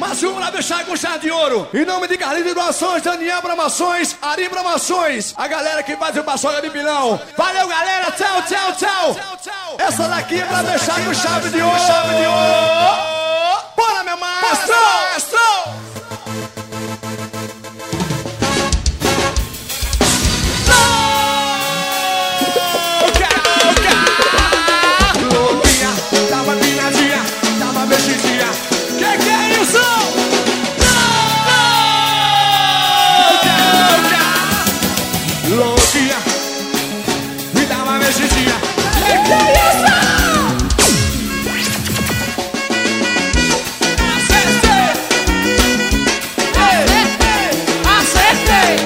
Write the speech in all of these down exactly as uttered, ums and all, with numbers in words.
Mais um pra fechar com chave de ouro. Em nome de Carlinhos Doações, Daniel Bramações, Ari Bramações, a galera que faz o paçoca de pilão. Valeu, galera. Tchau, tchau, tchau. Essa daqui é pra deixar com chave de ouro. Chave de ouro. Bora, meu maestro. Maestro. Tava pinadinha, tava mexidinha. Que que é isso? Louquinha, me dá uma mexidinha. Que que é isso? Acertei! Ei, ei, acertei!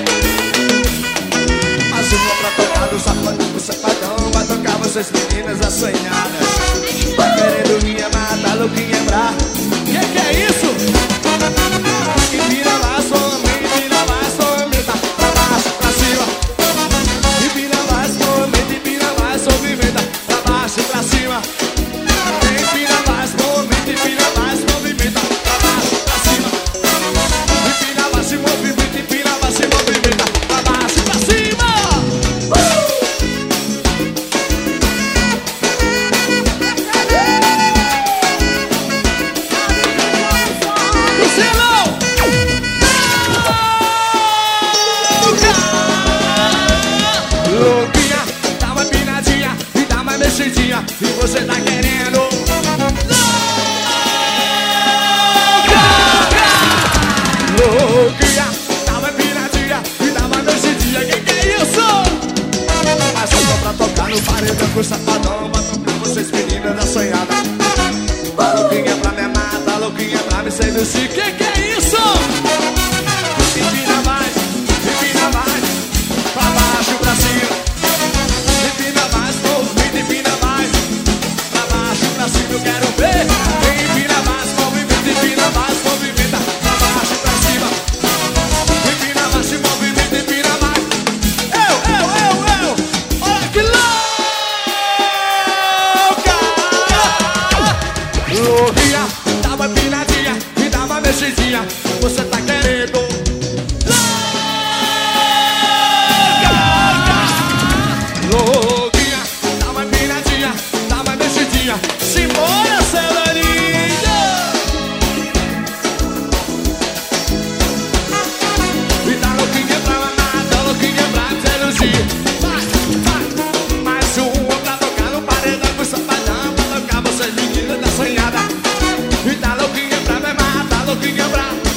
Mas eu vou pra tocar do safadão, do safadão, vai tocar vocês meninas assanhadas. Tá querendo me amar, tá louquinha pra... Que que é isso? Empina mais, somente, empina mais, somente, tá pra baixo, pra cima. Empina mais, somente, empina mais, movimenta, pra baixo, pra cima. Empina mais, somente, empina mais, movimenta, pra baixo, pra cima. Empina mais, se movimenta, empina mais, se movimenta, pra baixo, pra cima. Uh! Louquinha, dá uma pinadinha e dá uma mexidinha. E você tá querendo louquinha, dá uma pinadinha e dá uma mexidinha. Que que é isso? Mas eu tô pra tocar no paredão com o safadão, pra tocar vocês meninas assanhadas. Tá louquinha pra me amar, tá louquinha pra me seduzir. Que que é isso? Empina mais, empina mais, pra baixo, pra cima. Empina mais, movimento, empina mais, pra baixo, pra cima, eu quero ver. Empina mais, movimento, empina mais, movimenta, pra baixo, pra cima. Empina mais, se movimento, empina mais. Eu, eu, eu, eu, olha que louca. Louquinha, dá uma empinadinha e dá uma mexidinha. Você tá querendo louquinha, dá uma empinadinha, dá uma mexidinha. Simbora, Celaninha. E dá louquinha pra mamar, dá louquinha pra seduzir. Vai, vai, mais uma pra tocar no paredão com safadão, pra tocar vocês meninas da sonhada. E dá louquinha pra mamar, dá louquinha pra